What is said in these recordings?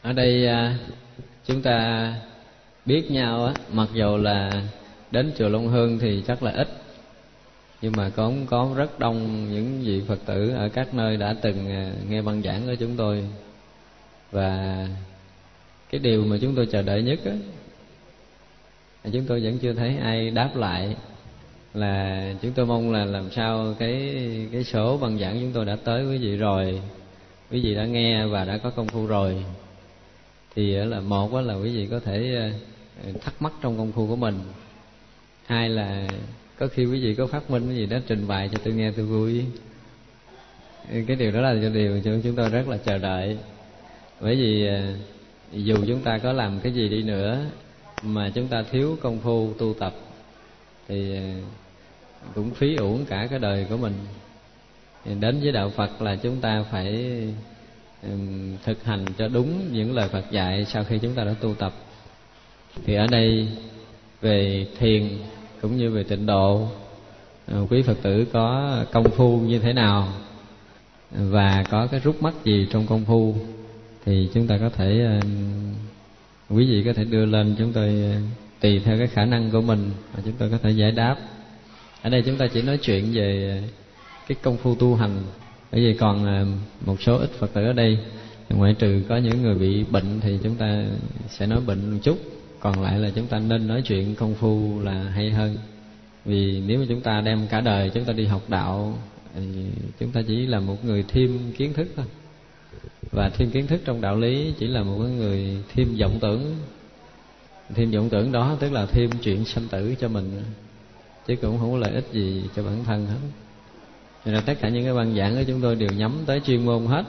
Ở đây chúng ta biết nhau á, mặc dù là đến chùa Long Hương thì chắc là ít, nhưng mà cũng có rất đông những vị Phật tử ở các nơi đã từng nghe băng giảng của chúng tôi. Và cái điều mà chúng tôi chờ đợi nhất á, chúng tôi vẫn chưa thấy ai đáp lại, là chúng tôi mong là làm sao cái số băng giảng chúng tôi đã tới quý vị rồi, quý vị đã nghe và đã có công phu rồi, thì là một là quý vị có thể thắc mắc trong công phu của mình. Hai là có khi quý vị có phát minh cái gì đó trình bày cho tôi nghe tôi vui. Cái điều đó là điều chúng tôi rất là chờ đợi. Bởi vì dù chúng ta có làm cái gì đi nữa mà chúng ta thiếu công phu tu tập thì cũng phí uổng cả cái đời của mình. Đến với đạo Phật là chúng ta phải thực hành cho đúng những lời Phật dạy sau khi chúng ta đã tu tập. Thì ở đây về thiền cũng như về tịnh độ, quý Phật tử có công phu như thế nào và có cái rút mắt gì trong công phu thì chúng ta có thể, quý vị có thể đưa lên, chúng tôi tùy theo cái khả năng của mình và chúng tôi có thể giải đáp. Ở đây chúng ta chỉ nói chuyện về cái công phu tu hành, bởi vì còn một số ít Phật tử ở đây, ngoại trừ có những người bị bệnh thì chúng ta sẽ nói bệnh một chút, còn lại là chúng ta nên nói chuyện công phu là hay hơn. Vì nếu mà chúng ta đem cả đời chúng ta đi học đạo thì chúng ta chỉ là một người thêm kiến thức thôi, và thêm kiến thức trong đạo lý chỉ là một người thêm vọng tưởng. Thêm vọng tưởng đó tức là thêm chuyện sanh tử cho mình, chứ cũng không có lợi ích gì cho bản thân hết. Nên là tất cả những cái băng giảng của chúng tôi đều nhắm tới chuyên môn hết.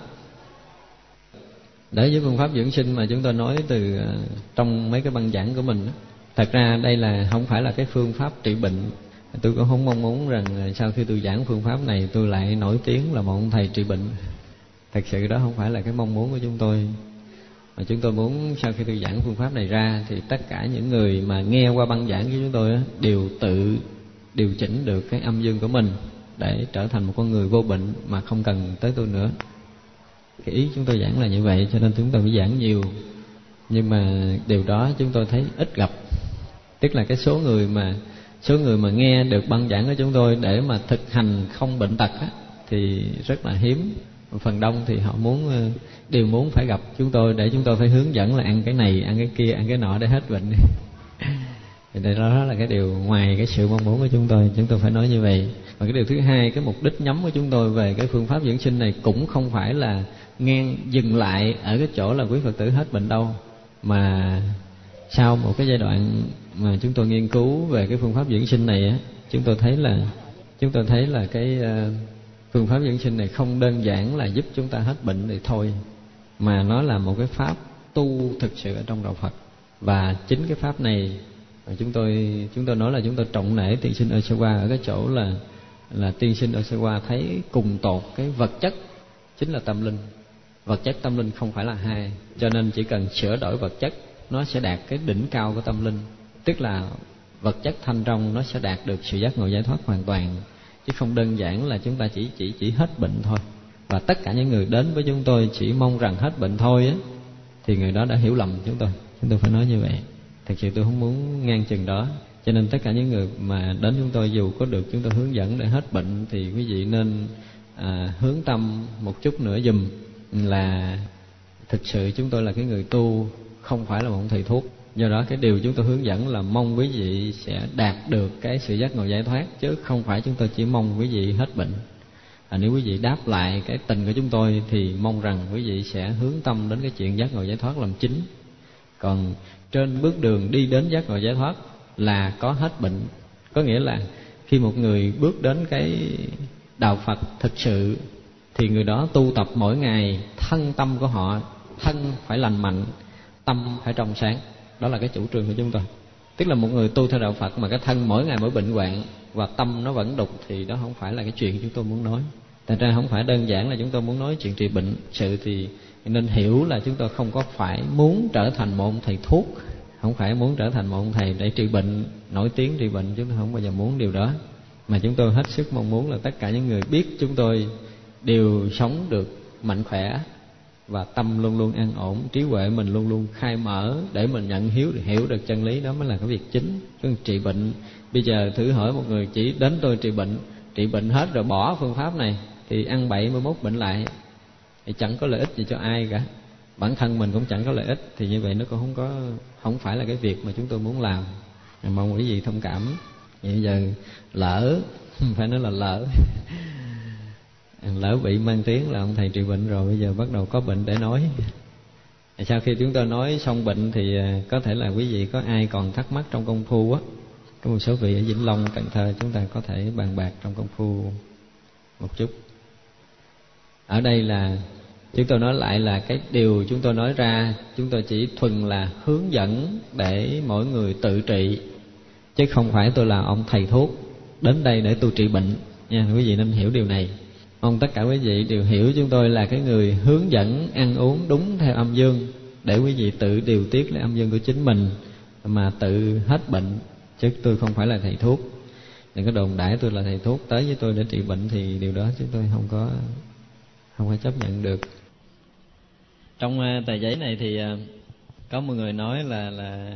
Đối với phương pháp dưỡng sinh mà chúng tôi nói từ trong mấy cái băng giảng của mình, thật ra đây là không phải là cái phương pháp trị bệnh. Tôi cũng không mong muốn rằng sau khi tôi giảng phương pháp này tôi lại nổi tiếng là một ông thầy trị bệnh. Thật sự đó không phải là cái mong muốn của chúng tôi. Mà chúng tôi muốn sau khi tôi giảng phương pháp này ra thì tất cả những người mà nghe qua băng giảng của chúng tôi đều tự điều chỉnh được cái âm dương của mình để trở thành một con người vô bệnh mà không cần tới tôi nữa. Cái ý chúng tôi giảng là như vậy, cho nên chúng tôi mới giảng nhiều. Nhưng mà điều đó chúng tôi thấy ít gặp. Tức là cái số người mà nghe được băng giảng của chúng tôi để mà thực hành không bệnh tật thì rất là hiếm. Phần đông thì họ đều muốn phải gặp chúng tôi để chúng tôi phải hướng dẫn là ăn cái này, ăn cái kia, ăn cái nọ để hết bệnh. Thì đó là cái điều ngoài cái sự mong muốn của chúng tôi phải nói như vậy. Và cái điều thứ hai, cái mục đích nhắm của chúng tôi về cái phương pháp dưỡng sinh này cũng không phải là dừng lại ở cái chỗ là quý Phật tử hết bệnh đâu, mà sau một cái giai đoạn mà chúng tôi nghiên cứu về cái phương pháp dưỡng sinh này chúng tôi thấy là cái phương pháp dưỡng sinh này không đơn giản là giúp chúng ta hết bệnh thì thôi, mà nó là một cái pháp tu thực sự ở trong đạo Phật. Và chính cái pháp này chúng tôi nói là chúng tôi trọng nể tiên sinh Osawa ở cái chỗ là tiên sinh Osawa thấy cùng tột cái vật chất chính là tâm linh. Vật chất tâm linh không phải là hai, cho nên chỉ cần sửa đổi vật chất nó sẽ đạt cái đỉnh cao của tâm linh, tức là vật chất thanh trong nó sẽ đạt được sự giác ngộ giải thoát hoàn toàn, chứ không đơn giản là chúng ta chỉ hết bệnh thôi. Và tất cả những người đến với chúng tôi chỉ mong rằng hết bệnh thôi thì người đó đã hiểu lầm chúng tôi phải nói như vậy. Thật sự tôi không muốn ngang chừng đó. Cho nên tất cả những người mà đến chúng tôi, dù có được chúng tôi hướng dẫn để hết bệnh, thì quý vị nên hướng tâm một chút nữa giùm, là thực sự chúng tôi là cái người tu, không phải là một thầy thuốc. Do đó cái điều chúng tôi hướng dẫn là mong quý vị sẽ đạt được cái sự giác ngộ giải thoát, chứ không phải chúng tôi chỉ mong quý vị hết bệnh. Nếu quý vị đáp lại cái tình của chúng tôi thì mong rằng quý vị sẽ hướng tâm đến cái chuyện giác ngộ giải thoát làm chính. Còn trên bước đường đi đến giác ngộ giải thoát là có hết bệnh. Có nghĩa là khi một người bước đến cái đạo Phật thực sự thì người đó tu tập mỗi ngày, thân tâm của họ, thân phải lành mạnh, tâm phải trong sáng. Đó là cái chủ trương của chúng tôi. Tức là một người tu theo đạo Phật mà cái thân mỗi ngày mỗi bệnh hoạn và tâm nó vẫn đục thì đó không phải là cái chuyện chúng tôi muốn nói. Thành ra không phải đơn giản là chúng tôi muốn nói chuyện trị bệnh. Sự thì nên hiểu là chúng tôi không có phải muốn trở thành một ông thầy thuốc, không phải muốn trở thành một ông thầy để trị bệnh, nổi tiếng trị bệnh. Chúng tôi không bao giờ muốn điều đó. Mà chúng tôi hết sức mong muốn là tất cả những người biết chúng tôi đều sống được mạnh khỏe, và tâm luôn luôn an ổn, trí huệ mình luôn luôn khai mở để mình nhận hiểu được chân lý. Đó mới là cái việc chính. Chứ trị bệnh, bây giờ thử hỏi một người chỉ đến tôi trị bệnh hết rồi bỏ phương pháp này thì ăn bậy 11 bệnh lại, thì chẳng có lợi ích gì cho ai cả, bản thân mình cũng chẳng có lợi ích. Thì như vậy nó cũng không phải là cái việc mà chúng tôi muốn làm. Mong quý vị thông cảm. Bây giờ lỡ phải nói là lỡ bị mang tiếng là ông thầy trị bệnh rồi, bây giờ bắt đầu có bệnh để nói. Sau khi chúng tôi nói xong bệnh thì có thể là quý vị có ai còn thắc mắc trong công phu á, có một số vị ở Vĩnh Long, Cần Thơ, chúng ta có thể bàn bạc trong công phu một chút. Ở đây là chúng tôi nói lại là cái điều chúng tôi nói ra, chúng tôi chỉ thuần là hướng dẫn để mỗi người tự trị, chứ không phải tôi là ông thầy thuốc đến đây để tôi trị bệnh nha. Quý vị nên hiểu điều này. Mong tất cả quý vị đều hiểu chúng tôi là cái người hướng dẫn ăn uống đúng theo âm dương, để quý vị tự điều tiết lấy âm dương của chính mình mà tự hết bệnh, chứ tôi không phải là thầy thuốc. Đừng có đồn đãi tôi là thầy thuốc tới với tôi để trị bệnh, thì điều đó chúng tôi không có chấp nhận được. Trong tờ giấy này thì có một người nói là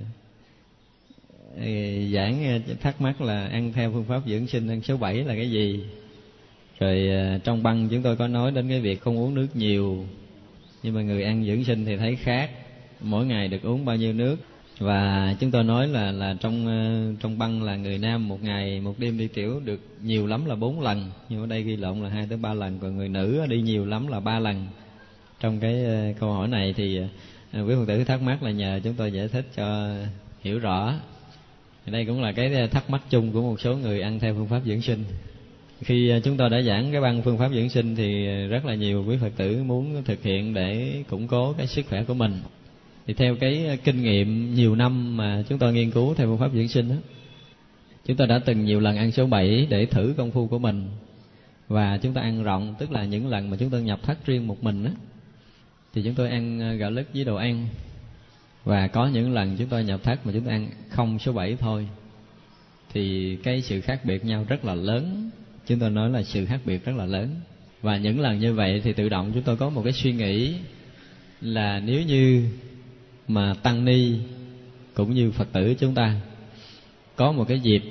giảng thắc mắc là ăn theo phương pháp dưỡng sinh ăn số 7 là cái gì. Rồi trong băng chúng tôi có nói đến cái việc không uống nước nhiều, nhưng mà người ăn dưỡng sinh thì thấy khác, mỗi ngày được uống bao nhiêu nước. Và chúng tôi nói là trong băng là người nam một ngày một đêm đi tiểu được nhiều lắm là 4 lần, nhưng ở đây ghi lộn là 2 tới 3 lần, còn người nữ đi nhiều lắm là 3 lần. Trong cái câu hỏi này thì quý Phật tử thắc mắc là nhờ chúng tôi giải thích cho hiểu rõ. Đây cũng là cái thắc mắc chung của một số người ăn theo phương pháp dưỡng sinh. Khi chúng tôi đã giảng cái băng phương pháp dưỡng sinh thì rất là nhiều quý Phật tử muốn thực hiện để củng cố cái sức khỏe của mình. Thì theo cái kinh nghiệm nhiều năm mà chúng tôi nghiên cứu theo phương pháp dưỡng sinh đó, chúng tôi đã từng nhiều lần ăn số 7 để thử công phu của mình. Và chúng ta ăn rộng, tức là những lần mà chúng tôi nhập thất riêng một mình đó, thì chúng tôi ăn gạo lứt với đồ ăn. Và có những lần chúng tôi nhập thất mà chúng tôi ăn không số 7 thôi. Thì cái sự khác biệt nhau rất là lớn. Chúng tôi nói là sự khác biệt rất là lớn. Và những lần như vậy thì tự động chúng tôi có một cái suy nghĩ là nếu như mà tăng ni cũng như Phật tử chúng ta có một cái dịp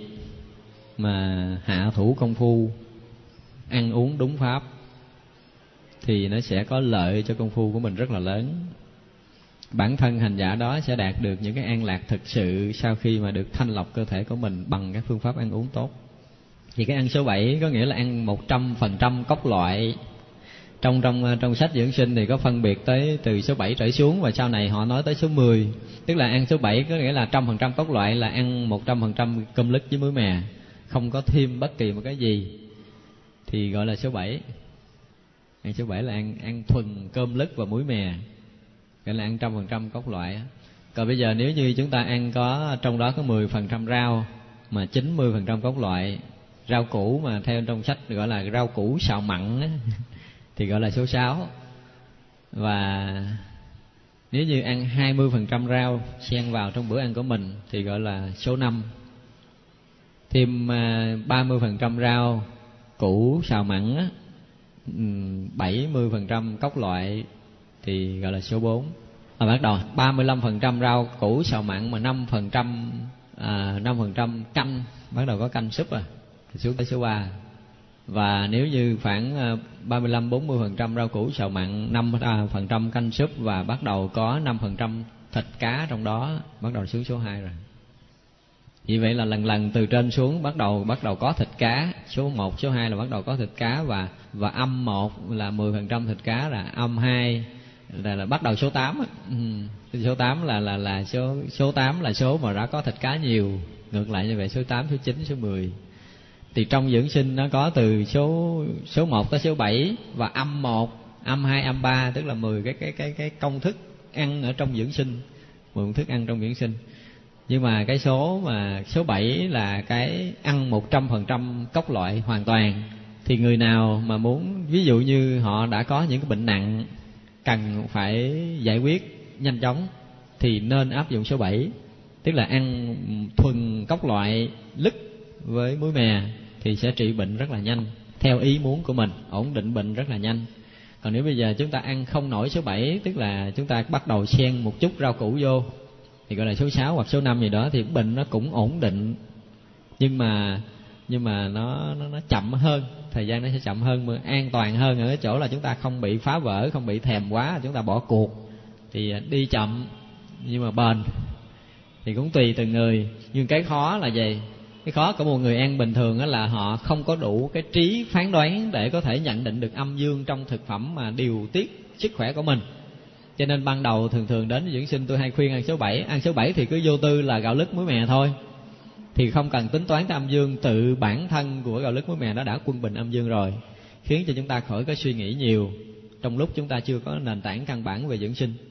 mà hạ thủ công phu, ăn uống đúng pháp, thì nó sẽ có lợi cho công phu của mình rất là lớn. Bản thân hành giả đó sẽ đạt được những cái an lạc thực sự sau khi mà được thanh lọc cơ thể của mình bằng các phương pháp ăn uống tốt. Thì cái ăn số 7 có nghĩa là ăn 100% cốc loại. Trong sách dưỡng sinh thì có phân biệt tới từ số 7 trở xuống, và sau này họ nói tới số 10. Tức là ăn số 7 có nghĩa là 100% cốc loại, là ăn 100% cơm lứt với muối mè, không có thêm bất kỳ một cái gì, thì gọi là số 7. Ăn số 7 là ăn thuần cơm lứt và muối mè, gọi là ăn 100% cốc loại. Còn bây giờ nếu như chúng ta ăn có trong đó có 10% rau mà 90% cốc loại, rau củ mà theo trong sách gọi là rau củ xào mặn á, thì gọi là số 6. Và nếu như ăn 20% rau xen vào trong bữa ăn của mình thì gọi là số 5. Thêm 30% rau củ xào mặn á, 70% cốc loại thì gọi là số 4. Bắt đầu 35% rau củ xào mặn mà 5% canh, bắt đầu có canh súp thì xuống tới số 3. Và nếu như khoảng 35-40% rau củ xào mặn, 5% canh súp và bắt đầu có 5% thịt cá trong đó, bắt đầu xuống số 2 rồi. Vì vậy là lần từ trên xuống bắt đầu có thịt cá. Số 1, số 2 là bắt đầu có thịt cá, và âm 1 là 10% thịt cá, là âm 2 là bắt đầu số 8. Số 8 là số 8 là số mà đã có thịt cá nhiều. Ngược lại như vậy, số 8, số 9, số 10. Thì trong dưỡng sinh nó có từ số 1 tới số 7, và âm 1, âm 2, âm 3, tức là 10 cái công thức ăn ở trong dưỡng sinh, 10 công thức ăn trong dưỡng sinh. Nhưng mà cái số 7 là cái ăn 100% cốc loại hoàn toàn. Thì người nào mà muốn, ví dụ như họ đã có những cái bệnh nặng cần phải giải quyết nhanh chóng, thì nên áp dụng số 7, tức là ăn thuần cốc loại lứt với muối mè, thì sẽ trị bệnh rất là nhanh theo ý muốn của mình, ổn định bệnh rất là nhanh. Còn nếu bây giờ chúng ta ăn không nổi số 7, tức là chúng ta bắt đầu xen một chút rau củ vô, thì gọi là số 6 hoặc số 5 gì đó, thì bệnh nó cũng ổn định, nhưng mà nó chậm hơn, thời gian nó sẽ chậm hơn, mà an toàn hơn ở cái chỗ là chúng ta không bị phá vỡ, không bị thèm quá, chúng ta bỏ cuộc. Thì đi chậm nhưng mà bền, thì cũng tùy từng người. Nhưng cái khó là gì? Cái khó của một người ăn bình thường đó là họ không có đủ cái trí phán đoán để có thể nhận định được âm dương trong thực phẩm mà điều tiết sức khỏe của mình. Cho nên ban đầu thường đến dưỡng sinh tôi hay khuyên ăn số 7. Ăn số 7 thì cứ vô tư là gạo lứt muối mè thôi, thì không cần tính toán tới âm dương. Tự bản thân của gạo lứt muối mè nó đã quân bình âm dương rồi, khiến cho chúng ta khỏi có suy nghĩ nhiều trong lúc chúng ta chưa có nền tảng căn bản về dưỡng sinh.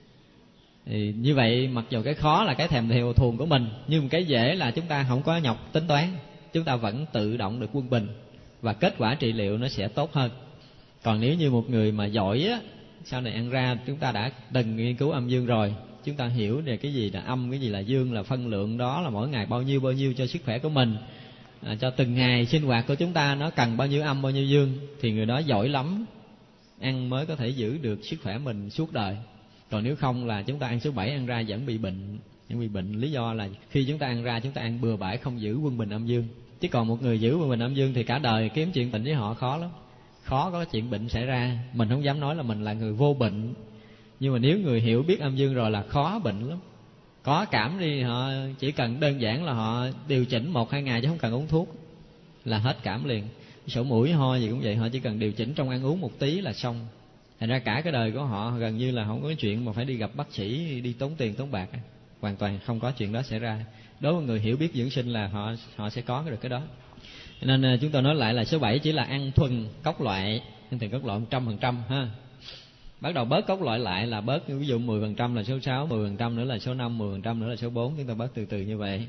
Thì như vậy, mặc dù cái khó là cái thèm theo thuồng của mình, nhưng cái dễ là chúng ta không có nhọc tính toán, chúng ta vẫn tự động được quân bình, và kết quả trị liệu nó sẽ tốt hơn. Còn nếu như một người mà giỏi á, sau này ăn ra chúng ta đã từng nghiên cứu âm dương rồi, chúng ta hiểu về cái gì là âm, cái gì là dương, là phân lượng đó là mỗi ngày bao nhiêu cho sức khỏe của mình, cho từng ngày sinh hoạt của chúng ta nó cần bao nhiêu âm bao nhiêu dương, thì người đó giỏi lắm, ăn mới có thể giữ được sức khỏe mình suốt đời. Còn nếu không là chúng ta ăn số 7 ăn ra vẫn bị bệnh. Lý do là khi chúng ta ăn ra chúng ta ăn bừa bãi, không giữ quân bình âm dương. Chứ còn một người giữ quân bình âm dương thì cả đời kiếm chuyện bệnh với họ khó lắm, khó có chuyện bệnh xảy ra. Mình không dám nói là mình là người vô bệnh, nhưng mà nếu người hiểu biết âm dương rồi là khó bệnh lắm. Có cảm đi, họ chỉ cần đơn giản là họ điều chỉnh 1-2 ngày chứ không cần uống thuốc là hết cảm liền. Sổ mũi ho gì cũng vậy, họ chỉ cần điều chỉnh trong ăn uống một tí là xong. Thành ra cả cái đời của họ gần như là không có chuyện mà phải đi gặp bác sĩ, đi tốn tiền tốn bạc, hoàn toàn không có chuyện đó xảy ra. Đối với người hiểu biết dưỡng sinh là họ sẽ có được cái đó. Nên chúng tôi nói lại là số 7 chỉ là ăn thuần cốc loại, ăn thuần cốc loại 100% ha. Bắt đầu bớt cốc loại lại là bớt, ví dụ 10% là số 6, 10% nữa là số 5, 10% nữa là số 4, chúng ta bớt từ từ như vậy.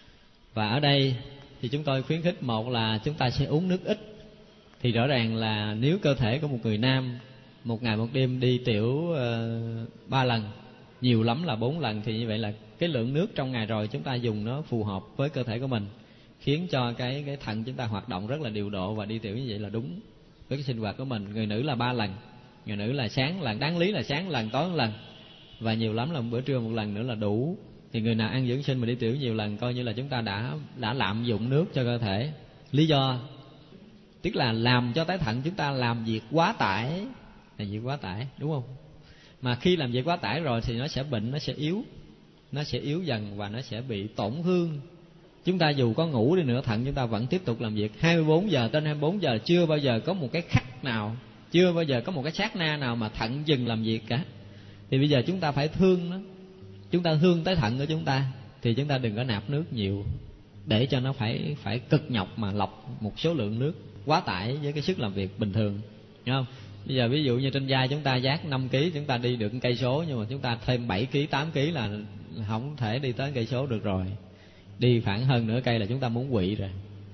Và ở đây thì chúng tôi khuyến khích, một là chúng ta sẽ uống nước ít. Thì rõ ràng là nếu cơ thể của một người nam một ngày một đêm đi tiểu 3 lần, nhiều lắm là 4 lần, thì như vậy là cái lượng nước trong ngày rồi chúng ta dùng nó phù hợp với cơ thể của mình, khiến cho cái thận chúng ta hoạt động rất là điều độ, và đi tiểu như vậy là đúng với cái sinh hoạt của mình. Người nữ là 3 lần, người nữ là sáng lần, đáng lý là sáng lần, tối lần, và nhiều lắm là bữa trưa 1 lần nữa là đủ. Thì người nào ăn dưỡng sinh mà đi tiểu nhiều lần coi như là chúng ta đã lạm dụng nước cho cơ thể. Lý do tức là làm cho cái thận chúng ta làm việc quá tải, là việc quá tải, đúng không? Mà khi làm việc quá tải rồi thì nó sẽ bệnh, nó sẽ yếu dần và nó sẽ bị tổn thương. Chúng ta dù có ngủ đi nữa, thận chúng ta vẫn tiếp tục làm việc 24 giờ trên 24 giờ, chưa bao giờ có một cái khắc nào, chưa bao giờ có một cái sát na nào mà thận dừng làm việc cả. Thì bây giờ chúng ta phải thương nó, chúng ta thương tới thận của chúng ta, thì chúng ta đừng có nạp nước nhiều để cho nó phải cực nhọc mà lọc một số lượng nước quá tải với cái sức làm việc bình thường, hiểu không? Bây giờ ví dụ như trên vai chúng ta vác 5 kg, chúng ta đi được 1 cây số, nhưng mà chúng ta thêm 7 kg, 8 kg là không thể đi tới 1 cây số được rồi. Đi khoảng hơn nửa cây là chúng ta muốn quỵ rồi.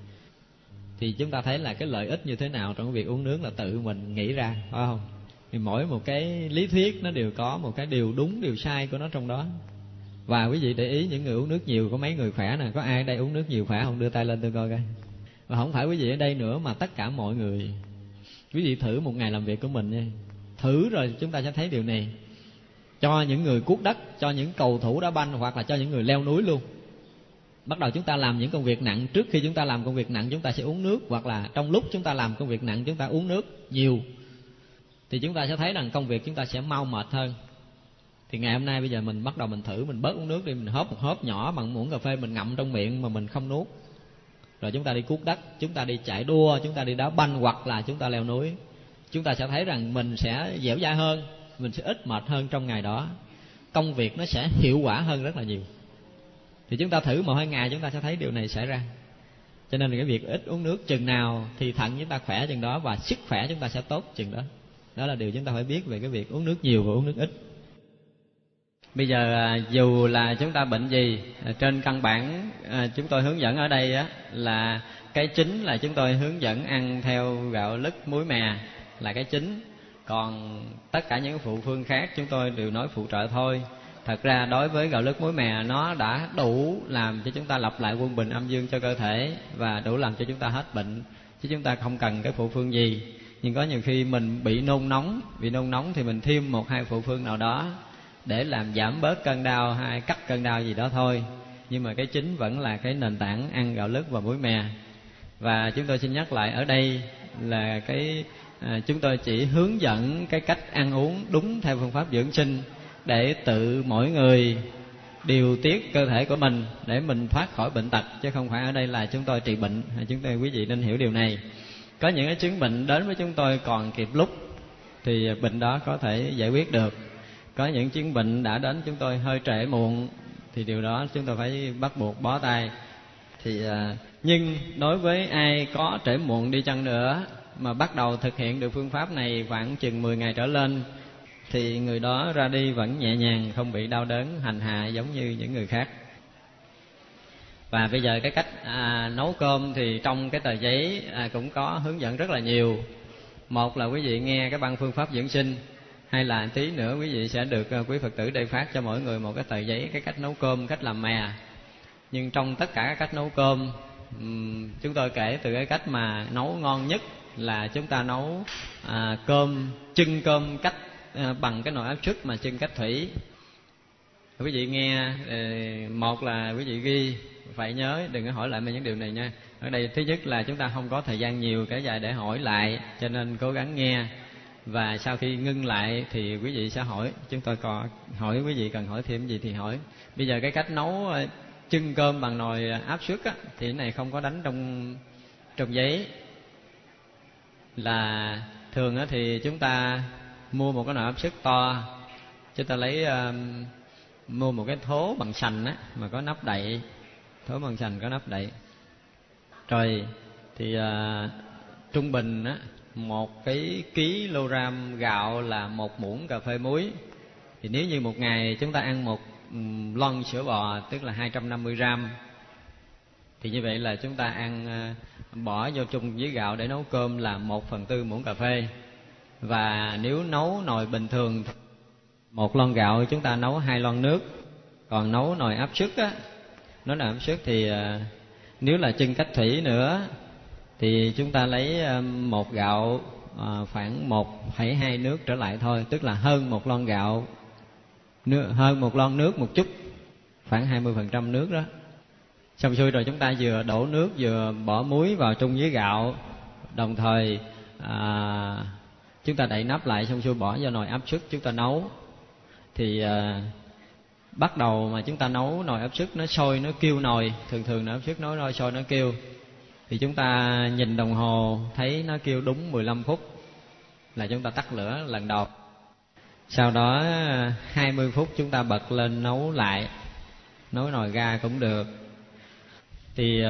Thì chúng ta thấy là cái lợi ích như thế nào trong cái việc uống nước là tự mình nghĩ ra, phải không? Thì mỗi một cái lý thuyết nó đều có một cái điều đúng, điều sai của nó trong đó. Và quý vị để ý, những người uống nước nhiều có mấy người khỏe nè? Có ai ở đây uống nước nhiều khỏe không? Đưa tay lên tôi coi coi. Và không phải quý vị ở đây nữa mà tất cả mọi người. Quý vị thử một ngày làm việc của mình nha, thử rồi chúng ta sẽ thấy điều này. Cho những người cuốc đất, cho những cầu thủ đá banh, hoặc là cho những người leo núi luôn. Bắt đầu chúng ta làm những công việc nặng, trước khi chúng ta làm công việc nặng chúng ta sẽ uống nước, hoặc là trong lúc chúng ta làm công việc nặng chúng ta uống nước nhiều, thì chúng ta sẽ thấy rằng công việc chúng ta sẽ mau mệt hơn. Thì ngày hôm nay bây giờ mình bắt đầu mình thử, mình bớt uống nước đi, mình hớp một hớp nhỏ bằng muỗng cà phê, mình ngậm trong miệng mà mình không nuốt. Rồi chúng ta đi cuốc đất, chúng ta đi chạy đua, chúng ta đi đá banh, hoặc là chúng ta leo núi, chúng ta sẽ thấy rằng mình sẽ dẻo dai hơn, mình sẽ ít mệt hơn trong ngày đó, công việc nó sẽ hiệu quả hơn rất là nhiều. Thì chúng ta thử 1-2 ngày chúng ta sẽ thấy điều này xảy ra. Cho nên là cái việc ít uống nước chừng nào thì thận chúng ta khỏe chừng đó, và sức khỏe chúng ta sẽ tốt chừng đó. Đó là điều chúng ta phải biết về cái việc uống nước nhiều và uống nước ít. Bây giờ dù là chúng ta bệnh gì, trên căn bản chúng tôi hướng dẫn ở đây á, là cái chính là chúng tôi hướng dẫn ăn theo gạo lứt muối mè là cái chính. Còn tất cả những phụ phương khác chúng tôi đều nói phụ trợ thôi. Thật ra đối với gạo lứt muối mè nó đã đủ làm cho chúng ta lập lại quân bình âm dương cho cơ thể, và đủ làm cho chúng ta hết bệnh, chứ chúng ta không cần cái phụ phương gì. Nhưng có nhiều khi mình bị nôn nóng thì mình thêm 1-2 phụ phương nào đó để làm giảm bớt cơn đau hay cắt cơn đau gì đó thôi. Nhưng mà cái chính vẫn là cái nền tảng ăn gạo lứt và muối mè. Và chúng tôi xin nhắc lại ở đây là chúng tôi chỉ hướng dẫn cái cách ăn uống đúng theo phương pháp dưỡng sinh để tự mỗi người điều tiết cơ thể của mình để mình thoát khỏi bệnh tật, chứ không phải ở đây là chúng tôi trị bệnh. Chúng tôi, quý vị nên hiểu điều này. Có những cái chứng bệnh đến với chúng tôi còn kịp lúc thì bệnh đó có thể giải quyết được. Có những chứng bệnh đã đến chúng tôi hơi trễ muộn thì điều đó chúng tôi phải bắt buộc bó tay. Nhưng đối với ai có trễ muộn đi chăng nữa mà bắt đầu thực hiện được phương pháp này khoảng chừng 10 ngày trở lên thì người đó ra đi vẫn nhẹ nhàng, không bị đau đớn hành hạ giống như những người khác. Và bây giờ cái cách nấu cơm thì trong cái tờ giấy cũng có hướng dẫn rất là nhiều. Một là quý vị nghe cái băng phương pháp dưỡng sinh, hay là tí nữa quý vị sẽ được quý Phật tử đây phát cho mỗi người một cái tờ giấy cái cách nấu cơm, cách làm mè. Nhưng trong tất cả các cách nấu cơm, chúng tôi kể từ cái cách mà nấu ngon nhất là chúng ta nấu chưng cơm cách bằng cái nồi áp suất mà chưng cách thủy. Quý vị nghe, một là quý vị ghi, phải nhớ đừng có hỏi lại mấy những điều này nha. Ở đây thứ nhất là chúng ta không có thời gian nhiều kéo dài để hỏi lại, cho nên cố gắng nghe. Và sau khi ngưng lại thì quý vị sẽ hỏi. Chúng tôi có hỏi quý vị cần hỏi thêm gì thì hỏi. Bây giờ cái cách nấu chưng cơm bằng nồi áp suất á, thì cái này không có đánh trong giấy. Là thường á thì chúng ta mua một cái nồi áp suất to, chúng ta lấy mua một cái thố bằng sành á mà có nắp đậy, thố bằng sành có nắp đậy. Rồi thì trung bình á, 1 cái kg gạo là 1 muỗng cà phê muối. Thì nếu như một ngày chúng ta ăn 1 lon sữa bò, tức là 250 gram, thì như vậy là chúng ta ăn bỏ vô chung với gạo để nấu cơm là 1/4 muỗng cà phê. Và nếu nấu nồi bình thường, 1 lon gạo chúng ta nấu 2 lon nước. Còn nấu nồi áp suất á, nấu nồi áp suất thì nếu là chưng cách thủy nữa thì chúng ta lấy 1 gạo khoảng 1,2 nước trở lại thôi, tức là hơn 1 lon gạo, hơn 1 lon nước một chút, khoảng 20% nước đó. Xong xuôi rồi chúng ta vừa đổ nước vừa bỏ muối vào chung với gạo, đồng thời chúng ta đậy nắp lại, xong xuôi bỏ vào nồi áp suất chúng ta nấu. Thì bắt đầu mà chúng ta nấu nồi áp suất nó sôi, nó kêu nồi, thường nồi áp suất nó sôi nó kêu, thì chúng ta nhìn đồng hồ thấy nó kêu đúng 15 phút là chúng ta tắt lửa lần đầu. Sau đó 20 phút chúng ta bật lên nấu lại, nấu nồi ga cũng được. Thì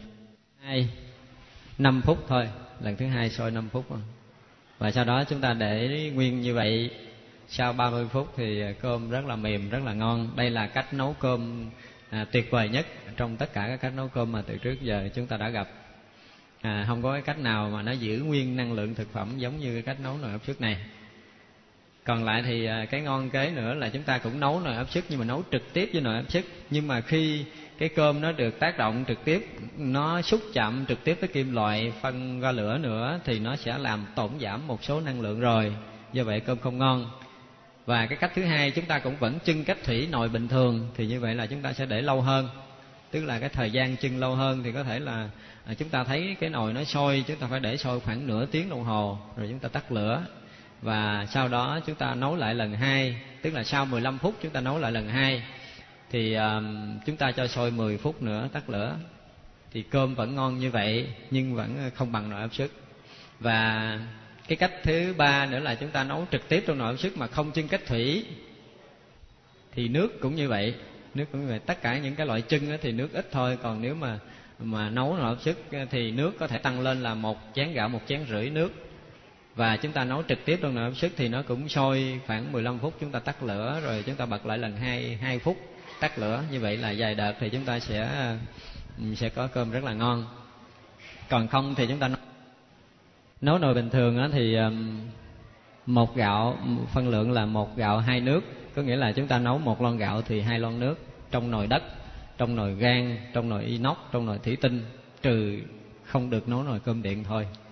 5 phút thôi, lần thứ 2 sôi 5 phút. Và sau đó chúng ta để nguyên như vậy. Sau 30 phút thì cơm rất là mềm, rất là ngon. Đây là cách nấu cơm tuyệt vời nhất trong tất cả các cách nấu cơm mà từ trước giờ chúng ta đã gặp. Không có cái cách nào mà nó giữ nguyên năng lượng thực phẩm giống như cái cách nấu nồi áp suất này. Còn lại thì cái ngon kế nữa là chúng ta cũng nấu nồi áp suất, nhưng mà nấu trực tiếp với nồi áp suất. Nhưng mà khi cái cơm nó được tác động trực tiếp, nó xúc chạm trực tiếp với kim loại phân ra lửa nữa, thì nó sẽ làm tổn giảm một số năng lượng rồi, do vậy cơm không ngon. Và cái cách thứ hai, chúng ta cũng vẫn chưng cách thủy nồi bình thường, thì như vậy là chúng ta sẽ để lâu hơn, tức là cái thời gian chưng lâu hơn. Thì có thể là chúng ta thấy cái nồi nó sôi, chúng ta phải để sôi khoảng nửa tiếng đồng hồ rồi chúng ta tắt lửa. Và sau đó chúng ta nấu lại lần 2, tức là sau 15 phút chúng ta nấu lại lần 2. Thì chúng ta cho sôi 10 phút nữa tắt lửa. Thì cơm vẫn ngon như vậy, nhưng vẫn không bằng nồi áp suất. Và cái cách thứ 3 nữa là chúng ta nấu trực tiếp trong nồi áp suất mà không chưng cách thủy. Thì nước cũng như vậy, tất cả những cái loại chưng thì nước ít thôi. Còn nếu mà nấu nồi áp suất thì nước có thể tăng lên là 1 chén gạo 1,5 chén nước. Và chúng ta nấu trực tiếp trong nồi áp suất thì nó cũng sôi khoảng 15 phút chúng ta tắt lửa, rồi chúng ta bật lại lần 2 phút tắt lửa. Như vậy là vài đợt thì chúng ta sẽ có cơm rất là ngon. Còn không thì chúng ta nấu nồi bình thường thì 1 gạo phân lượng là 1 gạo 2 nước, có nghĩa là chúng ta nấu 1 lon gạo thì 2 lon nước, trong nồi đất, trong nồi gang, trong nồi inox, trong nồi thủy tinh, trừ không được nấu nồi cơm điện thôi.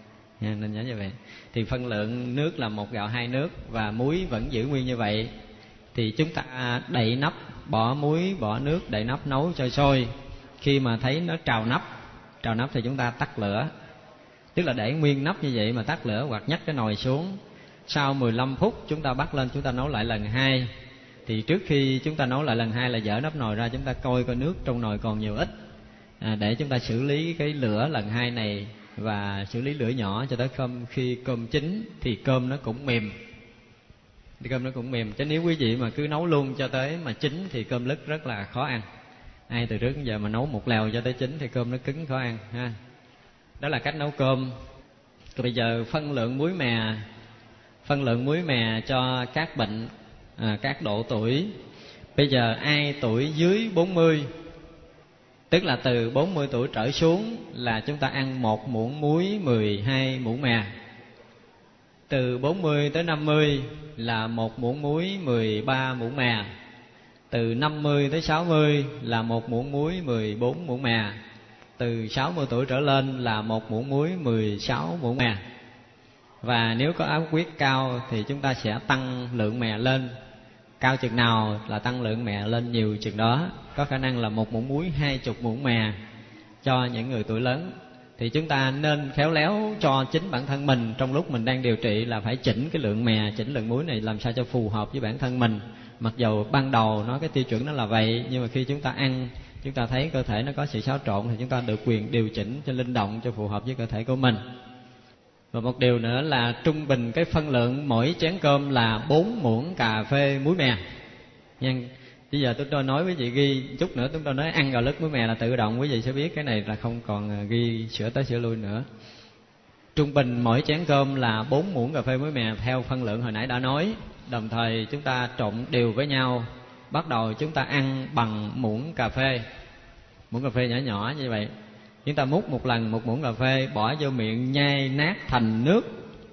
Nên nhớ như vậy. Thì phân lượng nước là 1 gạo 2 nước, và muối vẫn giữ nguyên như vậy. Thì chúng ta đậy nắp, bỏ muối, bỏ nước, đậy nắp nấu cho sôi. Khi mà thấy nó trào nắp thì chúng ta tắt lửa. Tức là để nguyên nắp như vậy mà tắt lửa, hoặc nhấc cái nồi xuống. Sau 15 phút chúng ta bắt lên, chúng ta nấu lại lần 2. Thì trước khi chúng ta nấu lại lần 2 là dỡ nắp nồi ra, chúng ta coi nước trong nồi còn nhiều ít, để chúng ta xử lý cái lửa lần 2 này, và xử lý lửa nhỏ cho tới khi cơm chín thì cơm nó cũng mềm. Chứ nếu quý vị mà cứ nấu luôn cho tới mà chín thì cơm lứt rất là khó ăn. Ai từ trước đến giờ mà nấu một lèo cho tới chín thì cơm nó cứng khó ăn ha. Đó là cách nấu cơm. Còn bây giờ phân lượng muối mè cho các bệnh, các độ tuổi. Bây giờ ai tuổi dưới 40, tức là từ 40 tuổi trở xuống, là chúng ta ăn 1 muỗng muối 12 muỗng mè. Từ 40 tới 50 là 1 muỗng muối 13 muỗng mè. Từ 50 tới 60 là 1 muỗng muối 14 muỗng mè. Từ 60 tuổi trở lên là 1 muỗng muối 16 muỗng mè. Và nếu có áp huyết cao thì chúng ta sẽ tăng lượng mè lên. Cao chừng nào là tăng lượng mè lên nhiều chừng đó. Có khả năng là 1 muỗng muối 20 muỗng mè cho những người tuổi lớn. Thì chúng ta nên khéo léo cho chính bản thân mình. Trong lúc mình đang điều trị là phải chỉnh cái lượng mè, chỉnh lượng muối này làm sao cho phù hợp với bản thân mình. Mặc dù ban đầu cái tiêu chuẩn nó là vậy, nhưng mà khi chúng ta ăn, chúng ta thấy cơ thể nó có sự xáo trộn thì chúng ta được quyền điều chỉnh cho linh động, cho phù hợp với cơ thể của mình. Và một điều nữa là trung bình cái phân lượng mỗi chén cơm là 4 muỗng cà phê muối mè nha. Bây giờ tôi nói với chị ghi chút nữa, chúng tôi nói ăn gạo lứt muối mè là tự động quý vị sẽ biết. Cái này là không còn ghi sửa tới sửa lui nữa. Trung bình mỗi chén cơm là 4 muỗng cà phê muối mè theo phân lượng hồi nãy đã nói. Đồng thời chúng ta trộn đều với nhau. Bắt đầu chúng ta ăn bằng muỗng cà phê nhỏ nhỏ như vậy. Chúng ta múc một lần 1 muỗng cà phê, bỏ vô miệng nhai nát thành nước.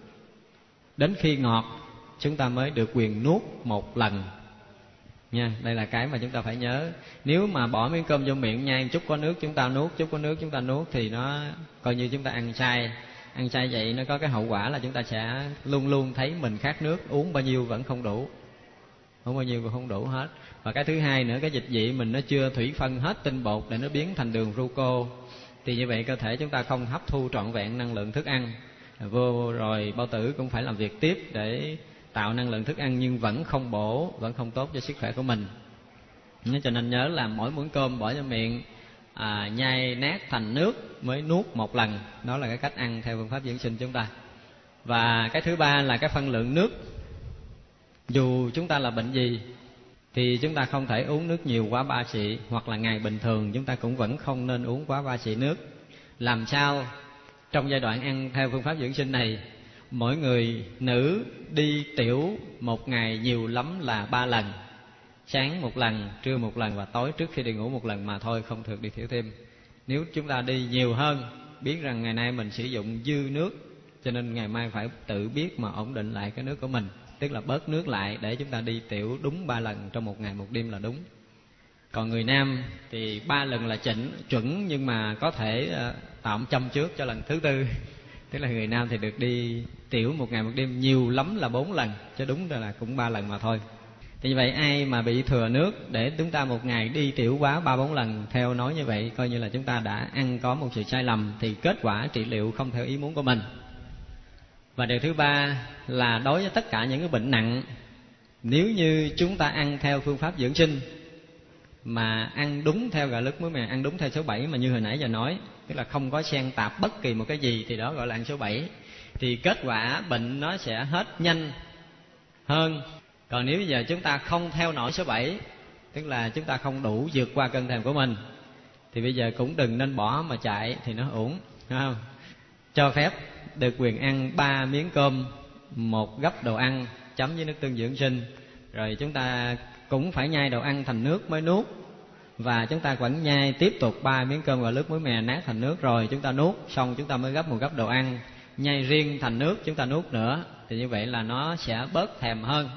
Đến khi ngọt chúng ta mới được quyền nuốt 1 lần nha. Đây là cái mà chúng ta phải nhớ. Nếu mà bỏ miếng cơm vô miệng nhai chút có nước chúng ta nuốt, chút có nước chúng ta nuốt thì nó coi như chúng ta ăn sai. Ăn sai vậy nó có cái hậu quả là chúng ta sẽ luôn luôn thấy mình khát nước, uống bao nhiêu vẫn không đủ. Uống bao nhiêu cũng không đủ hết. Và cái thứ hai nữa, cái dịch vị mình nó chưa thủy phân hết tinh bột để nó biến thành đường fructose. Thì như vậy cơ thể chúng ta không hấp thu trọn vẹn năng lượng thức ăn. Vô rồi bao tử cũng phải làm việc tiếp để tạo năng lượng thức ăn, nhưng vẫn không bổ, vẫn không tốt cho sức khỏe của mình. Cho nên nhớ là mỗi muỗng cơm bỏ vào miệng, nhai nát thành nước mới nuốt 1 lần. Đó là cái cách ăn theo phương pháp dưỡng sinh chúng ta. Và cái thứ ba là cái phân lượng nước. Dù chúng ta là bệnh gì thì chúng ta không thể uống nước nhiều quá 3 xị, hoặc là ngày bình thường chúng ta cũng vẫn không nên uống quá 3 xị nước. Làm sao trong giai đoạn ăn theo phương pháp dưỡng sinh này, mỗi người nữ đi tiểu một ngày nhiều lắm là 3 lần. Sáng 1 lần, trưa 1 lần và tối trước khi đi ngủ 1 lần mà thôi, không được đi tiểu thêm. Nếu chúng ta đi nhiều hơn, biết rằng ngày nay mình sử dụng dư nước, cho nên ngày mai phải tự biết mà ổn định lại cái nước của mình. Tức là bớt nước lại để chúng ta đi tiểu đúng 3 lần trong 1 ngày 1 đêm là đúng. Còn người nam thì 3 lần là chuẩn, nhưng mà có thể tạm châm trước cho lần thứ 4. Tức là người nam thì được đi tiểu 1 ngày 1 đêm nhiều lắm là 4 lần, chứ đúng là cũng 3 lần mà thôi. Thì như vậy ai mà bị thừa nước để chúng ta 1 ngày đi tiểu quá 3-4 lần theo nói như vậy, coi như là chúng ta đã ăn có một sự sai lầm, thì kết quả trị liệu không theo ý muốn của mình. Và điều thứ ba là đối với tất cả những cái bệnh nặng, nếu như chúng ta ăn theo phương pháp dưỡng sinh mà ăn đúng theo gạo lứt muối mè, ăn đúng theo số 7 mà như hồi nãy giờ nói, tức là không có xen tạp bất kỳ một cái gì, thì đó gọi là ăn số 7. Thì kết quả bệnh nó sẽ hết nhanh hơn. Còn nếu bây giờ chúng ta không theo nổi số 7, tức là chúng ta không đủ vượt qua cơn thèm của mình, thì bây giờ cũng đừng nên bỏ mà chạy thì nó uổng, phải không? Cho phép được quyền ăn 3 miếng cơm, 1 gắp đồ ăn chấm với nước tương dưỡng sinh. Rồi chúng ta cũng phải nhai đồ ăn thành nước mới nuốt. Và chúng ta vẫn nhai tiếp tục 3 miếng cơm gạo lứt muối mè nát thành nước, rồi chúng ta nuốt. Xong chúng ta mới gắp 1 gắp đồ ăn, nhai riêng thành nước, chúng ta nuốt nữa. Thì như vậy là nó sẽ bớt thèm hơn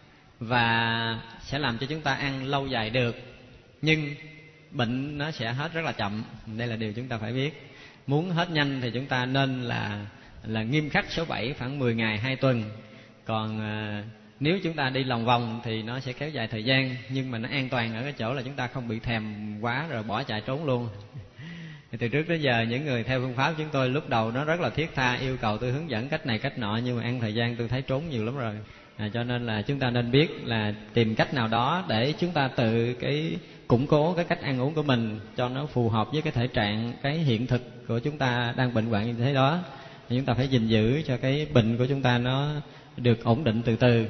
và sẽ làm cho chúng ta ăn lâu dài được. Nhưng bệnh nó sẽ hết rất là chậm. Đây là điều chúng ta phải biết. Muốn hết nhanh thì chúng ta nên là là nghiêm khắc số 7 khoảng 10 ngày 2 tuần. Còn nếu chúng ta đi lòng vòng thì nó sẽ kéo dài thời gian, nhưng mà nó an toàn ở cái chỗ là chúng ta không bị thèm quá rồi bỏ chạy trốn luôn. Từ trước đến giờ những người theo phương pháp chúng tôi lúc đầu nó rất là thiết tha, yêu cầu tôi hướng dẫn cách này cách nọ, nhưng mà ăn thời gian tôi thấy trốn nhiều lắm rồi. Cho nên là chúng ta nên biết là tìm cách nào đó để chúng ta tự cái củng cố cái cách ăn uống của mình cho nó phù hợp với cái thể trạng, cái hiện thực của chúng ta đang bệnh hoạn như thế đó. Chúng ta phải gìn giữ cho cái bệnh của chúng ta nó được ổn định từ từ.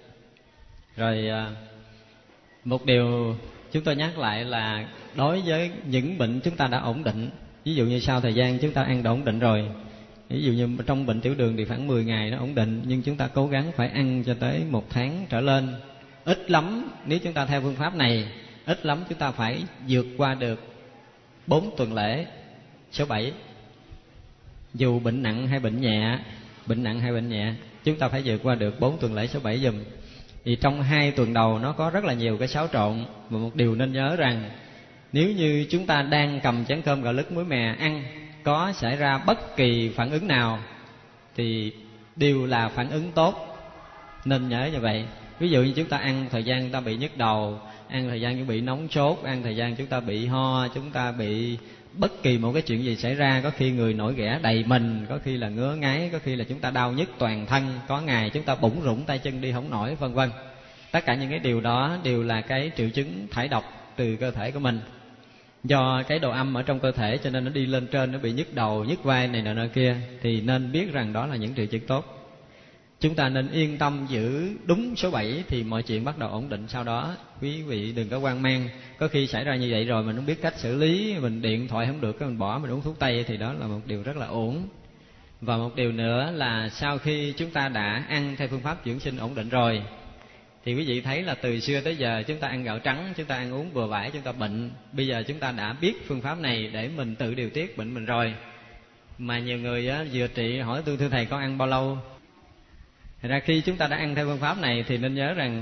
Rồi một điều chúng tôi nhắc lại là đối với những bệnh chúng ta đã ổn định, ví dụ như sau thời gian chúng ta ăn đã ổn định rồi, ví dụ như trong bệnh tiểu đường thì khoảng 10 ngày nó ổn định, nhưng chúng ta cố gắng phải ăn cho tới 1 tháng trở lên. Ít lắm, nếu chúng ta theo phương pháp này, ít lắm chúng ta phải vượt qua được 4 tuần lễ số 7. Dù bệnh nặng hay bệnh nhẹ, chúng ta phải vượt qua được 4 tuần lễ số 7 dùm. Thì trong 2 tuần đầu nó có rất là nhiều cái xáo trộn. Và một điều nên nhớ rằng nếu như chúng ta đang cầm chén cơm gạo lứt muối mè ăn, có xảy ra bất kỳ phản ứng nào thì đều là phản ứng tốt. Nên nhớ như vậy. Ví dụ như chúng ta ăn thời gian chúng ta bị nhức đầu, ăn thời gian chúng bị nóng sốt, ăn thời gian chúng ta bị ho, chúng ta bị bất kỳ một cái chuyện gì xảy ra, có khi người nổi ghẻ đầy mình, có khi là ngứa ngáy, có khi là chúng ta đau nhức toàn thân, có ngày chúng ta bủn rủn tay chân đi không nổi, vân vân. Tất cả những cái điều đó đều là cái triệu chứng thải độc từ cơ thể của mình. Do cái độ âm ở trong cơ thể cho nên nó đi lên trên, nó bị nhức đầu, nhức vai này nọ kia, thì nên biết rằng đó là những triệu chứng tốt. Chúng ta nên yên tâm giữ đúng số 7 thì mọi chuyện bắt đầu ổn định sau đó. Quý vị đừng có hoang mang. Có khi xảy ra như vậy rồi mình không biết cách xử lý, mình điện thoại không được, mình bỏ, mình uống thuốc tây, thì đó là một điều rất là ổn. Và một điều nữa là sau khi chúng ta đã ăn theo phương pháp dưỡng sinh ổn định rồi, thì quý vị thấy là từ xưa tới giờ chúng ta ăn gạo trắng, chúng ta ăn uống bừa bãi, chúng ta bệnh. Bây giờ chúng ta đã biết phương pháp này để mình tự điều tiết bệnh mình rồi. Mà nhiều người vừa trị hỏi tôi, thưa thầy con ăn bao lâu? Thật ra khi chúng ta đã ăn theo phương pháp này thì nên nhớ rằng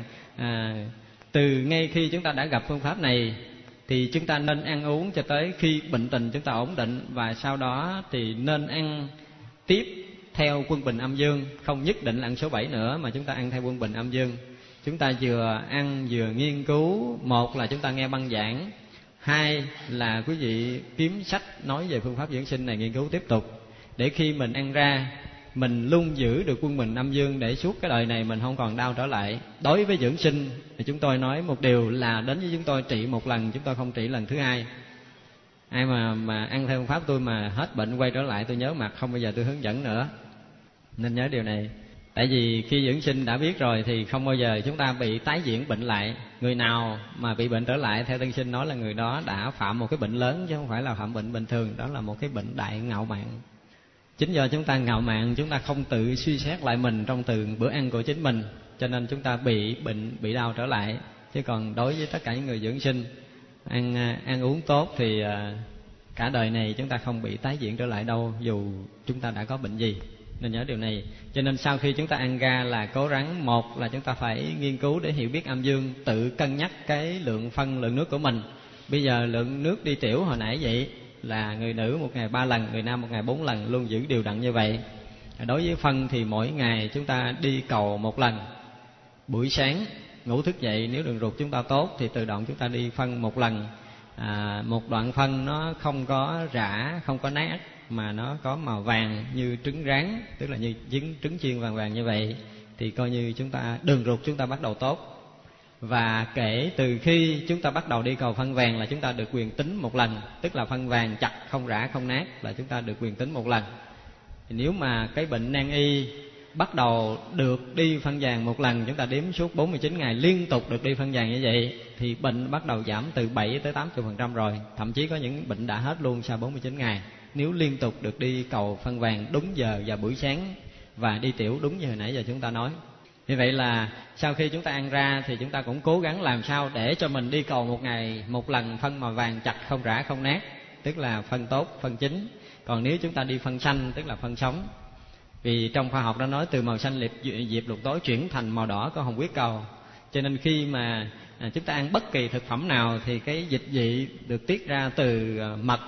từ ngay khi chúng ta đã gặp phương pháp này thì chúng ta nên ăn uống cho tới khi bệnh tình chúng ta ổn định, và sau đó thì nên ăn tiếp theo quân bình âm dương. Không nhất định là ăn số 7 nữa, mà chúng ta ăn theo quân bình âm dương. Chúng ta vừa ăn vừa nghiên cứu. Một là chúng ta nghe băng giảng, hai là quý vị kiếm sách nói về phương pháp dưỡng sinh này nghiên cứu tiếp tục, để khi mình ăn ra mình luôn giữ được quân bình âm dương, để suốt cái đời này mình không còn đau trở lại. Đối với dưỡng sinh thì chúng tôi nói một điều là đến với chúng tôi trị một lần, chúng tôi không trị lần thứ hai. Ai mà ăn theo phương pháp tôi mà hết bệnh quay trở lại, tôi nhớ mặt không bao giờ tôi hướng dẫn nữa. Nên nhớ điều này. Tại vì khi dưỡng sinh đã biết rồi thì không bao giờ chúng ta bị tái diễn bệnh lại. Người nào mà bị bệnh trở lại, theo Tân Sinh nói là người đó đã phạm một cái bệnh lớn, chứ không phải là phạm bệnh bình thường. Đó là một cái bệnh đại ngạo mạn. Chính do chúng ta ngạo mạn, chúng ta không tự suy xét lại mình trong từng bữa ăn của chính mình, cho nên chúng ta bị bệnh, bị đau trở lại. Chứ còn đối với tất cả những người dưỡng sinh, ăn uống tốt thì cả đời này chúng ta không bị tái diễn trở lại đâu, dù chúng ta đã có bệnh gì. Nên nhớ điều này. Cho nên sau khi chúng ta ăn ra là cố gắng, một là chúng ta phải nghiên cứu để hiểu biết âm dương, tự cân nhắc cái lượng phân, lượng nước của mình. Bây giờ lượng nước đi tiểu hồi nãy vậy là người nữ một ngày 3 lần, người nam một ngày 4 lần, luôn giữ đều đặn như vậy. Đối với phân thì mỗi ngày chúng ta đi cầu 1 lần. Buổi sáng ngủ thức dậy, nếu đường ruột chúng ta tốt thì tự động chúng ta đi phân 1 lần. Một đoạn phân nó không có rã, không có nát, mà nó có màu vàng như trứng rán, tức là như trứng chiên vàng vàng như vậy, thì coi như chúng ta đường ruột chúng ta bắt đầu tốt. Và kể từ khi chúng ta bắt đầu đi cầu phân vàng là chúng ta được quyền tính 1 lần, tức là phân vàng chặt, không rã, không nát là chúng ta được quyền tính 1 lần. Thì nếu mà cái bệnh nan y bắt đầu được đi phân vàng 1 lần, chúng ta đếm suốt 49 ngày liên tục được đi phân vàng như vậy, thì bệnh bắt đầu giảm từ 7 tới 80% rồi. Thậm chí có những bệnh đã hết luôn sau 49 ngày. Nếu liên tục được đi cầu phân vàng đúng giờ vào buổi sáng và đi tiểu đúng như hồi nãy giờ chúng ta nói. Như vậy là sau khi chúng ta ăn ra thì chúng ta cũng cố gắng làm sao để cho mình đi cầu 1 ngày 1 lần phân màu vàng chặt, không rã, không nát, tức là phân tốt, phân chính. Còn nếu chúng ta đi phân xanh, tức là phân sống. Vì trong khoa học đã nói từ màu xanh diệp lục tối chuyển thành màu đỏ có hồng huyết cầu. Cho nên khi mà chúng ta ăn bất kỳ thực phẩm nào thì cái dịch vị được tiết ra từ mật,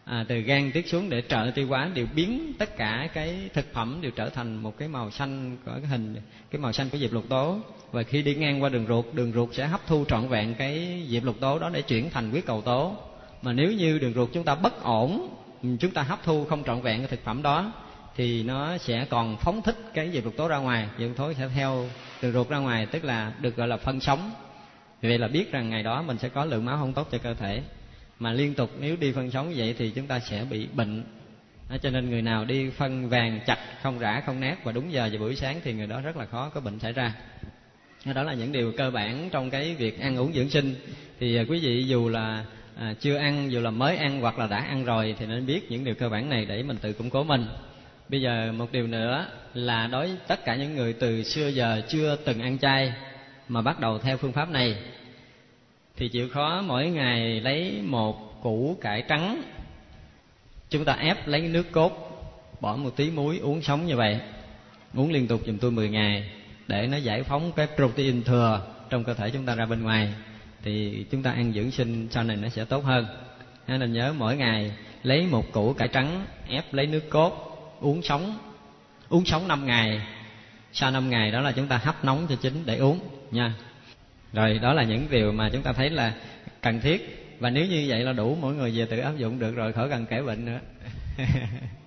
từ gan tiết xuống để trợ tiêu hóa, đều biến tất cả cái thực phẩm đều trở thành một cái màu xanh, có cái hình cái màu xanh của diệp lục tố. Và khi đi ngang qua đường ruột sẽ hấp thu trọn vẹn cái diệp lục tố đó để chuyển thành huyết cầu tố. Mà nếu như đường ruột chúng ta bất ổn, chúng ta hấp thu không trọn vẹn cái thực phẩm đó, thì nó sẽ còn phóng thích cái diệp lục tố ra ngoài. Diệp lục tố sẽ theo đường ruột ra ngoài, tức là được gọi là phân sống. Vậy là biết rằng ngày đó mình sẽ có lượng máu không tốt cho cơ thể. Mà liên tục nếu đi phân sống như vậy thì chúng ta sẽ bị bệnh. Cho nên người nào đi phân vàng chặt, không rã không nát và đúng giờ vào buổi sáng thì người đó rất là khó có bệnh xảy ra. Đó là những điều cơ bản trong cái việc ăn uống dưỡng sinh. Thì quý vị dù là chưa ăn, dù là mới ăn hoặc là đã ăn rồi thì nên biết những điều cơ bản này để mình tự củng cố mình. Bây giờ một điều nữa là đối với tất cả những người từ xưa giờ chưa từng ăn chay mà bắt đầu theo phương pháp này, thì chịu khó mỗi ngày lấy một củ cải trắng, chúng ta ép lấy nước cốt, bỏ một tí muối, uống sống như vậy. Uống liên tục giùm tôi 10 ngày để nó giải phóng cái protein thừa trong cơ thể chúng ta ra bên ngoài. Thì chúng ta ăn dưỡng sinh sau này nó sẽ tốt hơn. Nên nhớ mỗi ngày lấy một củ cải trắng, ép lấy nước cốt, uống sống 5 ngày. Sau 5 ngày đó là chúng ta hấp nóng cho chín để uống nha. Rồi đó là những điều mà chúng ta thấy là cần thiết. Và nếu như vậy là đủ, mỗi người về tự áp dụng được rồi, khỏi cần kể bệnh nữa.